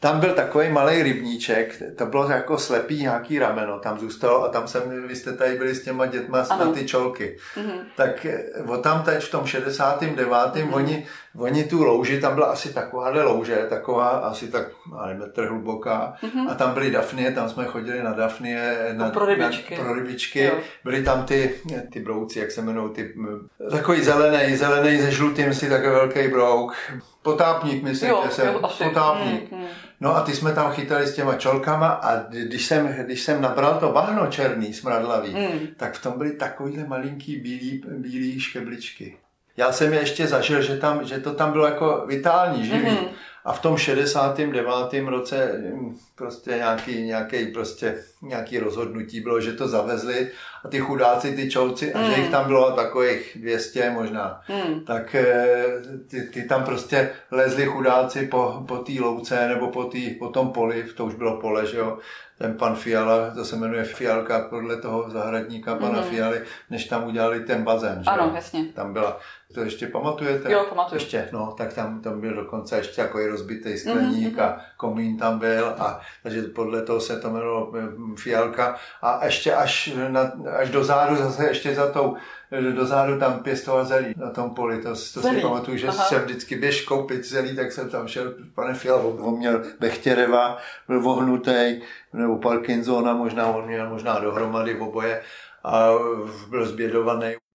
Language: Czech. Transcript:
Tam byl takový malý rybníček, to bylo jako slepý nějaký rameno, tam zůstalo a tam vy jste tady byli s těma dětma na ty čolky. Tak tam teď v tom 69. Oni tu louži, tam byla asi takováhle louže, taková asi tak metr hluboká a tam byly dafnie, tam jsme chodili na dafnie, pro rybičky. Byly tam ty brouci, jak se jmenou, takový zelený se žlutým, si takový velký brouk. Potápník, myslím, potápník. No a ty jsme tam chytali s těma čolkama a když jsem nabral to bahno černý, smradlavý, tak v tom byly takovýhle malinký bílý škebličky. Já jsem je ještě zažil, že to tam bylo jako vitální, živý. A v tom 69. roce prostě nějaký rozhodnutí bylo, že to zavezli a ty chudáci, ty čolci, a že jich tam bylo takových 200 možná. Tak ty tam prostě lezli chudáci po té louce nebo po tom poli, to už bylo pole, že jo. Ten pan Fiala, to se jmenuje Fialka podle toho zahradníka pana Fialy, než tam udělali ten bazén. Že? Ano, jasně. Tam byla, to ještě pamatujete? Jo, pamatuju. Ještě, no, tak tam byl dokonce ještě takový rozbitý skleník a komín tam byl, takže podle toho se to jmenovalo Fialka a ještě až do zádu zase ještě za tou dozadu tam pěstoval zelí na tom poli, to si pamatuju, že jsem vždycky běž koupit zelí, tak jsem tam šel, pane Fiala, on měl Bechtěreva, byl vohnutý, nebo Parkinsona, on měl možná dohromady oboje a byl zbědovaný.